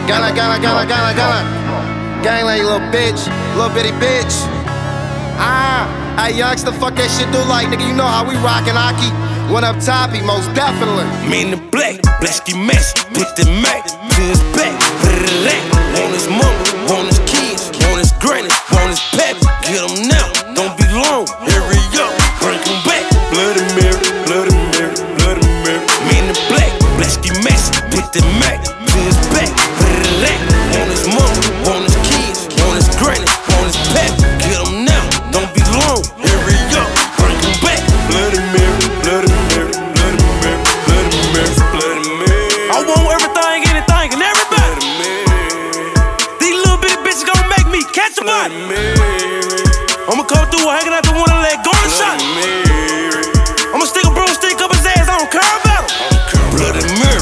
Gala, gala, gala, gala, gala. Gang like little bitch, little bitty bitch. Hey, youngster, fuck that shit do like, nigga, you know how we rockin' Aki. One up toppy, most definitely. Me in the black ski mask, put the Mac to his back. Want his mama, want his kids, want his granny, want his pep. Get him now, don't be long, hurry up, bring him back. Bloody Mary, Bloody Mary, Bloody Mary. Me in the black ski mask, put the Mac to his back. Want his mama, want his kids, want his granny, want his pep. Get him now, don't be long, hurry up, bring him back. Bloody Mary, Bloody Mary, Bloody Mary, Bloody Mary, Bloody Mary. I want everything, anything, and everybody. These little bitty bitches gon' make me catch a body. I'ma come through hanging out